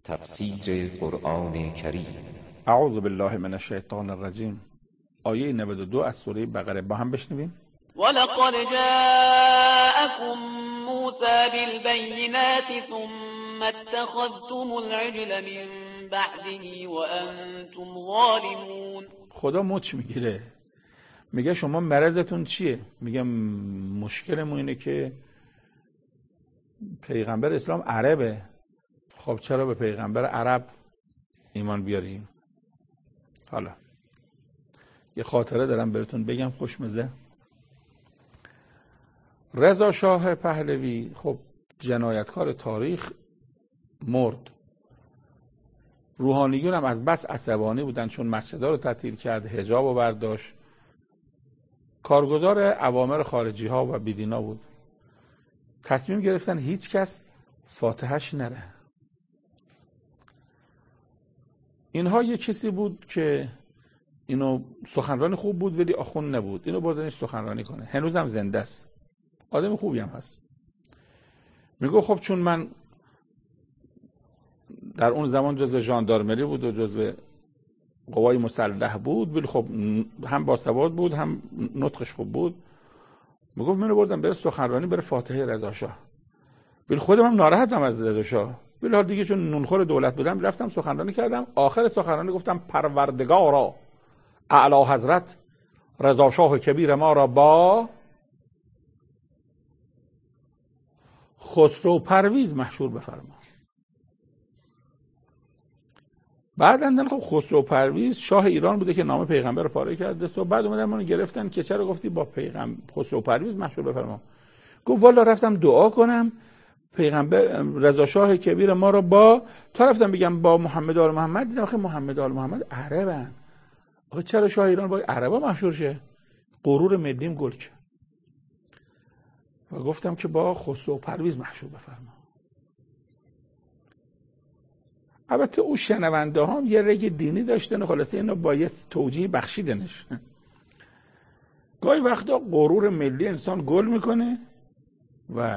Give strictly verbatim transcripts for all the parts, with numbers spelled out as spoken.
تفسیر قرآن کریم. اعوذ بالله من الشیطان الرجیم. آیه نود و دو از سوره بقره با هم بشنویم. ولقد جاءكم موسى بالبينات ثم اتخذتم العجل من بعده وانتم ظالمون. خدا مچ میگیره، میگه شما مرضتون چیه؟ میگه مشکلمون اینه که پیغمبر اسلام عربه. خب چرا به پیغمبر عرب ایمان بیاریم؟ حالا یه خاطره دارم براتون بگم خوشمزه. رضا شاه پهلوی خب جنایتکار تاریخ مرد. روحانیون هم از بس عصبانی بودن چون مسجدها رو تعطیل کرد، حجاب رو برداشت. کارگزار اوامر خارجی ها و بیدینا بود. تصمیم گرفتن هیچ کس فاتحش نره. اینها یه کسی بود که اینو سخنرانی خوب بود ولی آخوند نبود. اینو بردنش سخنرانی کنه. هنوزم زنده است. آدم خوبی هم هست. میگه خب چون من در اون زمان جزو ژاندارمری بود و جزو قوای مسلح بود، ولی خب هم باسواد بود هم نطقش خوب بود. میگفت منو بردم بره سخنرانی بره فاتحه رضا شاه. ولی خودم هم ناراحتم از رضا شاه. ولی حال دیگه چون نونخور دولت بودم رفتم سخنرانی کردم. آخر سخنرانی گفتم پروردگارا اعلی حضرت رضا شاه کبیر ما را با خسرو پرویز محشور بفرما. بعدن خب خسرو پرویز شاه ایران بوده که نام پیغمبر رو پاره کرده. صبح بعد اومدن منو گرفتن که چرا گفتی با پیغمبر خسرو پرویز محشور بفرما. گفت والا رفتم دعا کنم پیغمبر رضا شاه کبیر ما رو با تا رفتم بگم با محمد آل محمد دیدم آخه محمد آل محمد عربن. آخه چرا شاه ایران با عربا محشور شه؟ غرور ملیم گل کرد. و گفتم که با خسرو پرویز محشور بفرما. البته او شنونده هم یه رگ دینی داشتن و خلاصه اینو با یه توجیه بخشیدنش. گاهی وقتا غرور ملی انسان گل میکنه و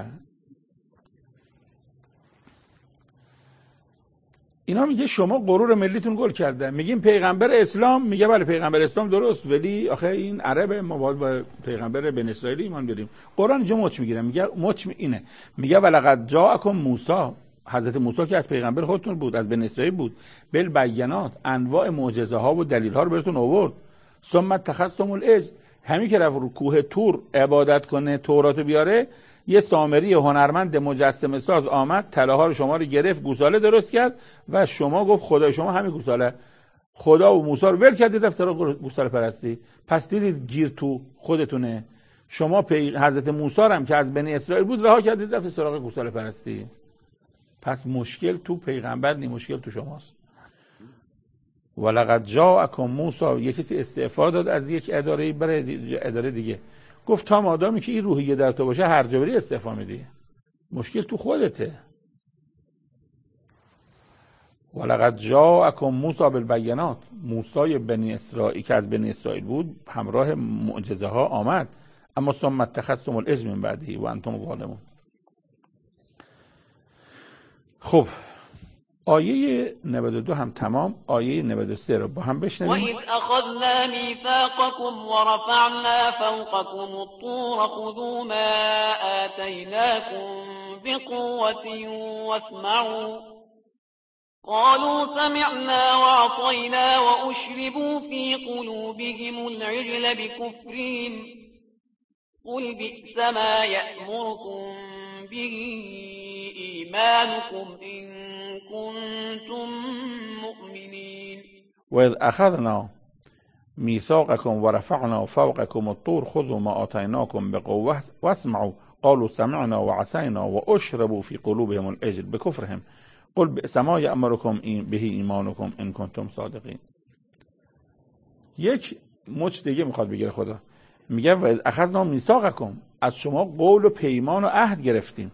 اینا میگه شما غرور ملیتون گل کرده. میگیم پیغمبر اسلام، میگه بله پیغمبر اسلام درست ولی آخه این عربه، ما باید با پیغمبر بنی اسرائیل ایمان بیاریم. قرآن اینجا مچ میگیره، میگه مچ اینه، میگه ولقد جاءکم موسی، حضرت موسی که از پیغمبر خودتون بود، از بنی اسرائیل بود، بالبینات انواع معجزه ها و دلیل ها رو بهتون آورد. ثم اتخذتم العجل، همین که رفت رو کوه طور عبادت کنه تورات بیاره، یه سامری هنرمند مجسمه ساز آمد طلاها رو شما رو گرفت گوساله درست کرد و شما گفت خدای شما همین گوساله. خدا و موسی رو ول کردید رفت سراغ گوساله پرستی. پس دیدید گیر تو خودتونه. شما حضرت موسی هم که از بنی اسرائیل بود رها کردید رفت سراغ گوساله پرستی. پس مشکل تو پیغمبر نی، مشکل تو شماست. ولقد جاءکم موسی، یه کسی استعفا داد از یک اداره برای اداره دیگه. گفت تا مادامی که این روحیه در تو باشه هر جا بری استعفا میدی. مشکل تو خودته. ولقد جاءکم موسی بالبینات، موسی بنی اسرائیل که از بنی اسرائیل بود همراه معجزه ها آمد. اما ثم اتخذتم العجل من بعده و انتم ظالمون. خب آیه نود و دو هم تمام. آیه نود و سه رو با هم بشنویم. وَإِذْ أَخَذْنَا مِيثَاقَكُمْ وَرَفَعْنَا فَوْقَكُمُ الطُّورَ خُذُوا مَا آتَيْنَاكُمْ بِقُوَّةٍ وَاسْمَعُوا قَالُوا سَمِعْنَا وَعَصَيْنَا وَأُشْرِبُوا فِي قُلُوبِهِمُ الْعِجْلَ بِكُفْرِهِمْ قُلْ بِئْسَ مَا يَأْمُرُكُمْ بِهِ إِيمَانُكُمْ إِن كنتم مؤمنين. وَإِذْ أَخَذْنَا مِيثَاقَكُمْ وَرَفَعْنَا فَوْقَكُمُ الطُّورَ خُذُوا مَا آتَيْنَاكُمْ بِقُوَّةٍ وَاسْمَعُوا قَالُوا سَمِعْنَا وَعَصَيْنَا وَأُشْرِبُوا فِي قُلُوبِهِمُ الْعِجْلَ بِكُفْرِهِمْ قُلْ بِئْسَ مَا يَأْمُرُكُمْ بِهِ إِيمَانُكُمْ إِن كُنتُمْ صَادِقِينَ. یک مچ دیگه میخواد بگیره خدا. میگه وَإِذْ أَخَذْنَا مِيثَاقَكُمْ، از شما قول و پیمان و عهد گرفتیم.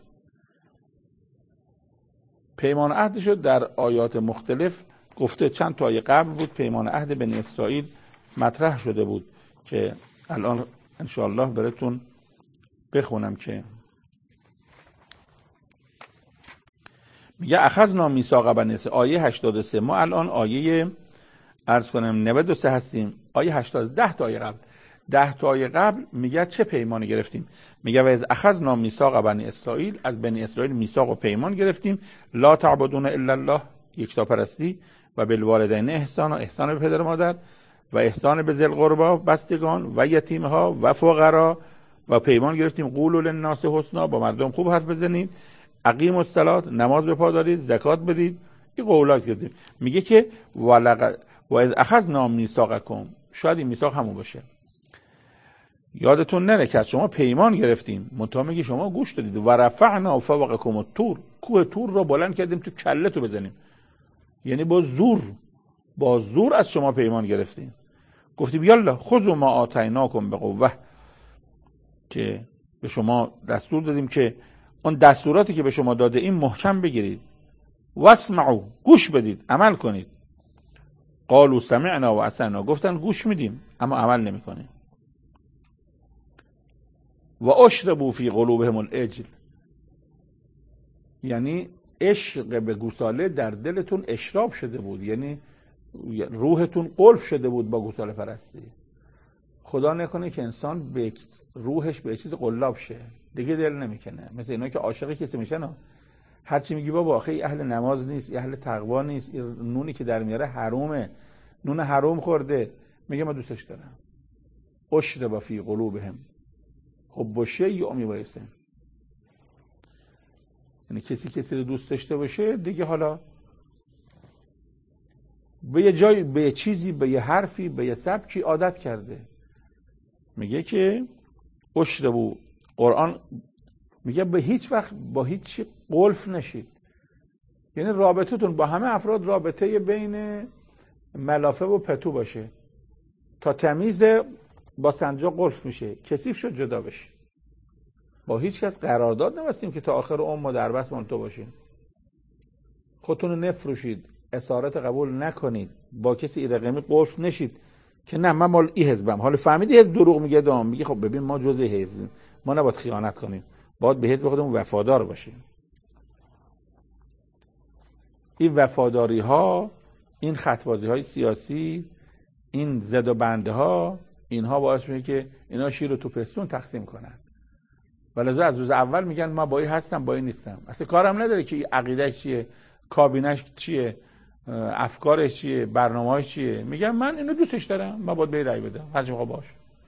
پیمان عهد شد در آیات مختلف گفته. چند تا آیه قبل بود پیمان عهد بنی اسرائیل مطرح شده بود که الان انشاءالله براتون بخونم که میگه اخذنا میثاق بنی اسرائیل، آیه هشتاد و سه. ما الان آیه عرض کنم نود و سه هستیم. آیه هشتاد، ده تا آیه قبل ده تا آیه قبل میگه چه پیمانی گرفتیم. میگه و از اخذنا میثاق بنی اسرائیل، از بنی اسرائیل میثاق و پیمان گرفتیم، لا تعبدون الا الله، یکتا پرستی، و بالوالدین احسان، احسان به پدر مادر، و احسان به ذی القربی، بستگان، و یتیمها و فقرا، و پیمان گرفتیم قولوا للناس حسنا، با مردم خوب حرف بزنید، اقیموا الصلاة، نماز به پا دارید، زکات بدید. این قولات گفتیم. میگه که ولقد و اذ اخذنا میثاقکم، شاید این میثاق همون باشه. یادتون نره که شما پیمان گرفتیم، منتها میگه شما گوش دادید. و رفعنا فوقکم الطور، کوه طور را بلند کردیم تو کله تو بزنیم. یعنی با زور، با زور از شما پیمان گرفتیم. گفتیم یالا خذوا ما آتیناکم بقوه، که به شما دستور دادیم که اون دستوراتی که به شما داده این محکم بگیرید. واسمعوا، گوش بدید، عمل کنید. قالوا سمعنا و اطعنا، گفتن گوش میدیم اما عمل نمیکنیم. و اشربوا فی قلوبهم العجل، یعنی عشق به گوساله در دلتون اشراب شده بود، یعنی روحتون قلف شده بود با گوساله پرستی. خدا نکنه که انسان به روحش به چیز قلاب شه، دیگه دل نمیکنه. مثل اینا که عاشق کسی میشن، هرچی میگی بابا آخه اهل نماز نیست، اهل تقوا نیست، نونی که در میاره حرومه، نون حروم خورده، میگه من دوستش دارم. اشرب فی قلوبهم حب الشیء یعمی، یعنی کسی کسی رو دوست داشته باشه دیگه حالا به یه جای، به یه چیزی، به یه حرفی، به یه سبکی عادت کرده. میگه که اشربوا، قرآن میگه به هیچ وقت با هیچ چی قلف نشید. یعنی رابطتون با همه افراد رابطه بین ملافه و پتو باشه، تا تمیز با سنجاق قلف میشه، کثیف شد جدا بشه. با هیچ کس قرارداد نبستیم که تا آخر عمر در بس مال تو باشیم. خودتون رو نفروشید، اسارت قبول نکنید، با کسی ای رقمی قلف نشید که نه من مال ای حزبم. حالا فهمیدی حزب دروغ میگه، دام میگه خب ببین ما جزء حزبیم، ما نباید خیانت کنیم، باید به حزب خودمون وفادار باشیم. این وفاداری ها، این خطبازی های سیاسی، این زد و بنده ها، اینها باعث میشه که اینا شیر رو تو پستون تقسیم کنن. ولذا از روز اول میگن ما با این هستم با این نیستم. اصلا کارم نداره که عقیدهش چیه، کابینش چیه، افکارش چیه، برنامه‌اش چیه. میگن من اینو دوستش دارم، من باید به رأی بدم، هر چی باشه.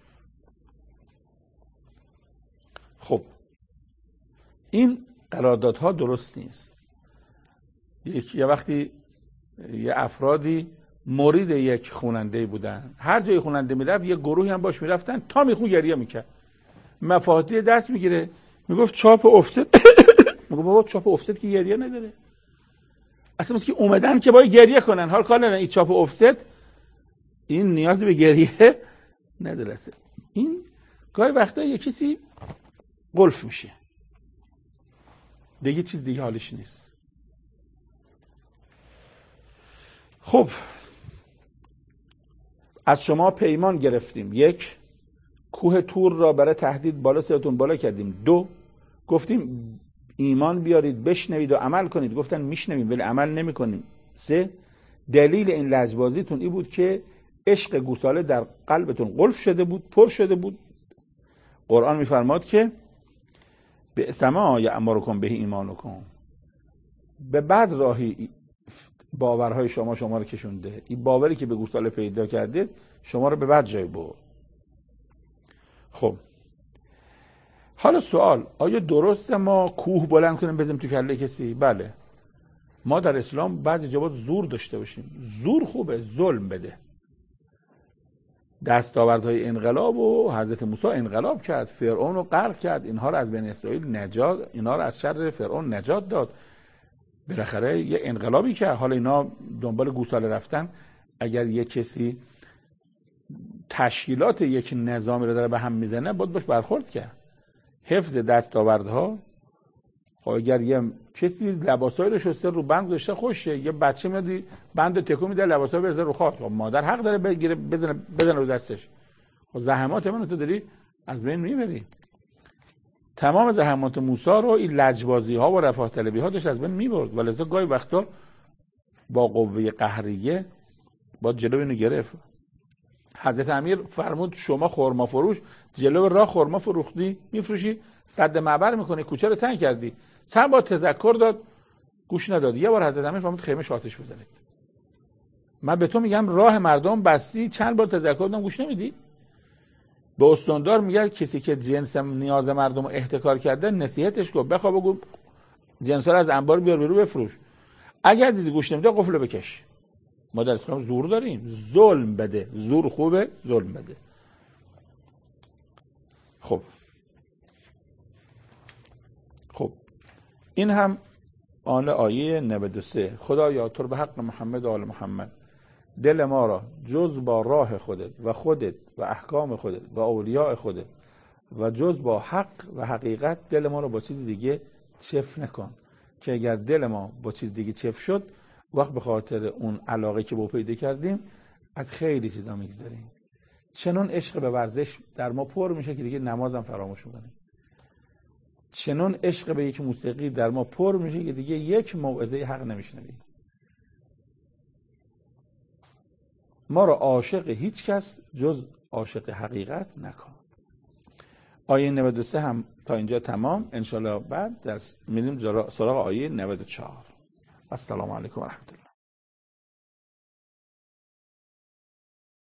خب این قراردادها درست نیست. یه وقتی یه افرادی مرید یک خواننده بودن، هر جای خواننده میرفت یه گروهی هم باش میرفتن، تا میخون گریه میکرد، مفاتیح دست میگیره، میگفت چاپ افسد میگه بابا چاپ افسد که گریه نداره. اصلا مثل که اومدن که باید گریه کنن، حال کار ندارن این چاپ افسد این نیاز به گریه نداره. این گاهی وقتا یه کسی قلف میشه دیگه، چیز دیگه حالش نیست. خب از شما پیمان گرفتیم، یک، کوه طور را برای تهدید بالا سرتون بالا کردیم. دو، گفتیم ایمان بیارید بشنوید و عمل کنید، گفتن میشنویم ولی عمل نمی کنیم. سه، دلیل این لجبازیتون این بود که عشق گوساله در قلبتون قلف شده بود، پر شده بود. قرآن میفرماد که به سما یأمرکم به ایمانکم، به بعد راهی باورهای شما شما رو کشونده. این باوری که به گوساله پیدا کردید شما رو به بعد جای برد. خب حالا سوال، آیا درسته ما کوه بلند کنیم بزنیم تو کله کسی؟ بله. ما در اسلام بعضی جواب زور داشته باشیم. زور خوبه، ظلم بده. دستاوردهای انقلاب و حضرت موسی انقلاب کرد، فرعون رو غرق کرد، اینها رو از بنی اسرائیل نجات، اینها رو از شر فرعون نجات داد. بالاخره یه انقلابی کرد. حالا اینا دنبال گوساله رفتن. اگر یه کسی تشکیلات یک نظامی رو داره به هم میزنه باید باش برخورد کرد. حفظ دستاوردها. خب اگر یه کسی لباسایی رو شسته رو بند گذاشته خوشه، یه بچه میاد بند رو تکون میده لباسا رو بذاره رو خاک، خب مادر حق داره بگیره بزنه بزنه رو دستش. خب زحمات منو تو داری از بین میبری. تمام زحمات موسی رو این لجبازی ها و رفاه طلبی ها داشت از بین میبرد، ولذا گاهی وقتا با قوه قهریه با جلو اینو گرفت. حضرت امیر فرمود شما خرما فروش جلو راه خرما فروختی میفروشی، سد معبر میکنی، کوچه رو تنگ کردی. چند بار تذکر داد گوش نداد. یه بار حضرت امیر فرمود خیمه آتش بزنید. من به تو میگم راه مردم بستی، چند بار تذکر دادم گوش نمیدی. به استاندار میگه کسی که جنس نیاز مردم رو احتکار کرده نصیحتش کن، بخواب بگو جنسا رو از انبار بیار بیرون بفروش. اگر دیدی گوش نمیده قفل بکش. ما در اسلام زور داریم، ظلم بده. زور خوبه، ظلم بده. خب خب این هم آن آیه نود و سه. خدایا تو به حق محمد و آل محمد دل ما را جز با راه خودت و خودت و احکام خودت و اولیاء خودت و جز با حق و حقیقت دل ما را با چیز دیگه چف نکن، که اگر دل ما با چیز دیگه چف شد وقت به خاطر اون علاقه که با پیدا کردیم از خیلی چیزا میگذاریم. چنون عشق به ورزش در ما پر میشه که دیگه نمازم فراموش میکنیم. چنون عشق به یک موسیقی در ما پر میشه که دیگه یک موعظه حق نمیشنویم. ما را عاشق هیچ کس جز عاشق حقیقت نکن. آیه نود و سه هم تا اینجا تمام. انشالله بعد درس میریم سراغ آیه نود و چهار. السلام علیکم و رحمت الله.